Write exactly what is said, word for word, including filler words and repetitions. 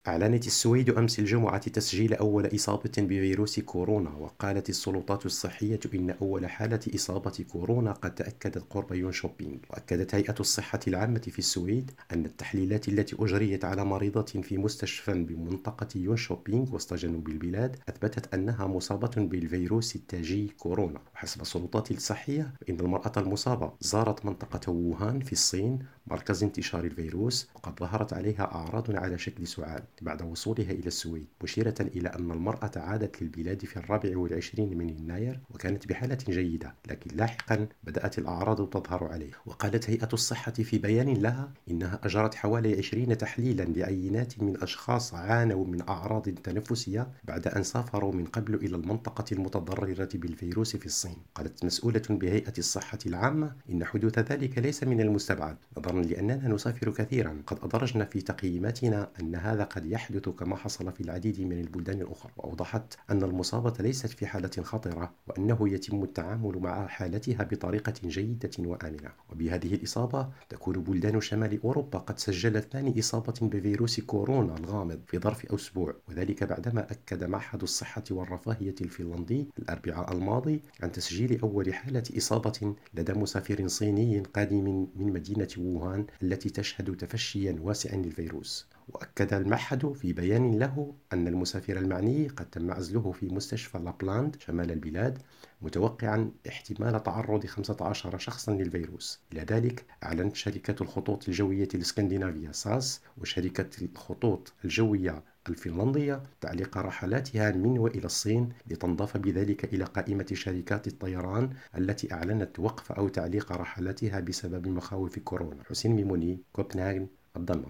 أعلنت السويد أمس الجمعة تسجيل أول إصابة بفيروس كورونا، وقالت السلطات الصحية إن أول حالة إصابة كورونا قد تأكدت قرب يونشوبينغ. وأكدت هيئة الصحة العامة في السويد أن التحليلات التي أجريت على مريضة في مستشفى بمنطقة يونشوبينغ وسط جنوب البلاد أثبتت أنها مصابة بالفيروس التاجي كورونا. وحسب السلطات الصحية فإن المرأة المصابة زارت منطقة ووهان في الصين مركز انتشار الفيروس، وقد ظهرت عليها أعراض على شكل سعال بعد وصولها إلى السويد، مشيرة إلى أن المرأة عادت للبلاد في الرابع والعشرين من يناير وكانت بحالة جيدة، لكن لاحقا بدأت الأعراض تظهر عليها. وقالت هيئة الصحة في بيان لها إنها أجرت حوالي عشرين تحليلا لعينات من أشخاص عانوا من أعراض تنفسية بعد أن سافروا من قبل إلى المنطقة المتضررة بالفيروس في الصين. قالت مسؤولة بهيئة الصحة العامة إن حدوث ذلك ليس من المستبعد، نظرا لأننا نسافر كثيرا. قد أدرجنا في تقييماتنا أن هذا قد يحدث كما حصل في العديد من البلدان الأخرى. وأوضحت أن المصابة ليست في حالة خطرة، وأنه يتم التعامل مع حالتها بطريقة جيدة وآمنة. وبهذه الإصابة تكون بلدان شمال أوروبا قد سجلت ثاني إصابة بفيروس كورونا الغامض في ظرف أسبوع، وذلك بعدما أكد معهد الصحة والرفاهية الفنلندي الأربعاء الماضي عن تسجيل أول حالة إصابة لدى مسافر صيني قادم من مدينة ووهان التي تشهد تفشيا واسعا للفيروس. وأكد المعهد في بيان له أن المسافر المعني قد تم عزله في مستشفى لابلاند شمال البلاد، متوقعا احتمال تعرض خمسة عشر شخصا للفيروس. إلى ذلك أعلنت شركة الخطوط الجوية الإسكندنافية ساس وشركة الخطوط الجوية الفنلندية تعليق رحلاتها من وإلى الصين، لتنضاف بذلك إلى قائمة شركات الطيران التي أعلنت وقف أو تعليق رحلاتها بسبب مخاوف كورونا. حسين ميموني، كوبنهاغن، الدنمارك.